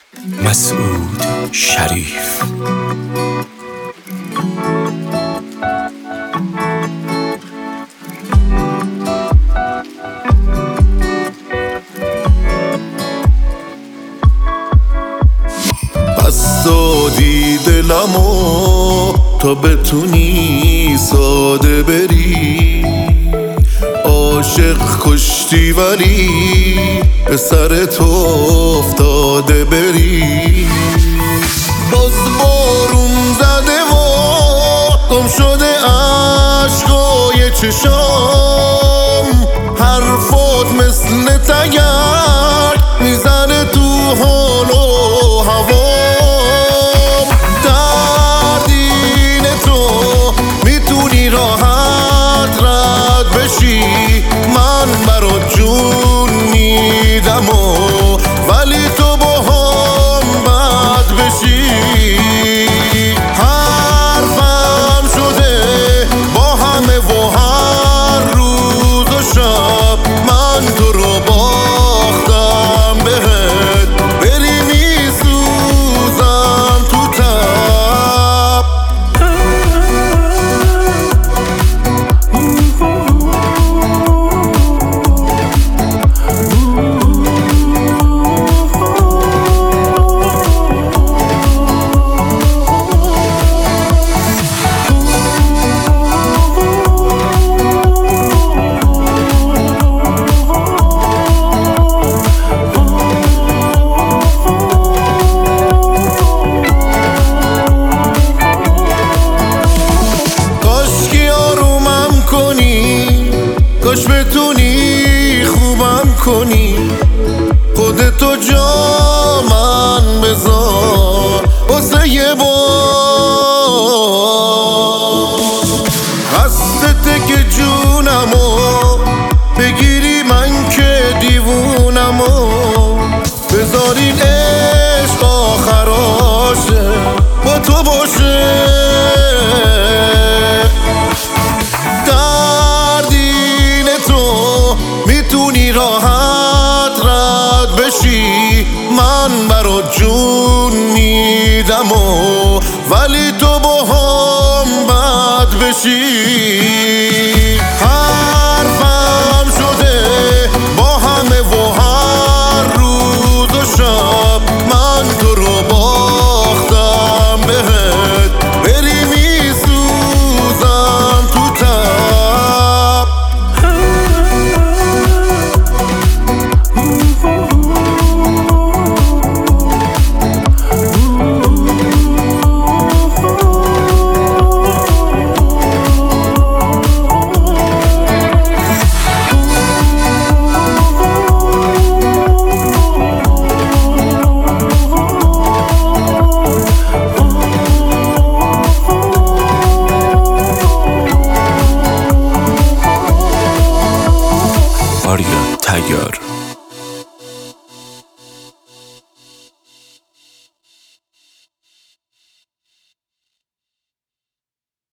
مسعود شریف. پس دادی دلمو تا بتونی ساده بری، عاشق کشتی ولی به سر تو افتاده بری. باز بارون زده و گم شده عشقای چشام، حرفات مثل تگرگ میزنه تو حال و هوام. درد اینه تو میتونی راحت رد بشی، من برات جون میدم ولی تو با هم بد بشی. حرفم شده با همه و هر روز و شب من تو رو باختم بهت، بری میسوزم تو تب. کاش بتونی خوبم کنی، خودتو جا من بذار واسه یه بار. قصدته که جونمو بگیری، من که دیوونمو بذار این عشق آخراشه با تو باشه. میتونی راحت رد بشی، من برات جون میدم ولی تو با هم بد بشی. حرفم شده با همه و هر روز و شب من تو رو باختم بهت، بری میسوزم تو تب. آریا تیار.